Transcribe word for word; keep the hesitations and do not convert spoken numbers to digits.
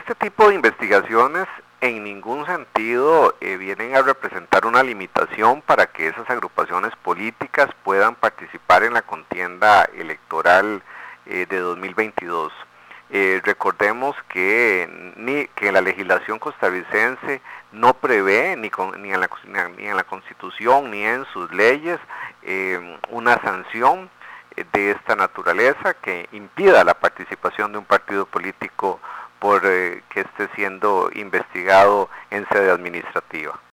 este tipo de investigaciones en ningún sentido eh, vienen a representar una limitación para que esas agrupaciones políticas puedan participar en la contienda electoral eh, de dos mil veintidós. Eh, recordemos que, ni, que la legislación costarricense no prevé ni, con, ni, en la, ni en la Constitución ni en sus leyes eh, una sanción de esta naturaleza que impida la participación de un partido político por eh, que esté siendo investigado en sede administrativa.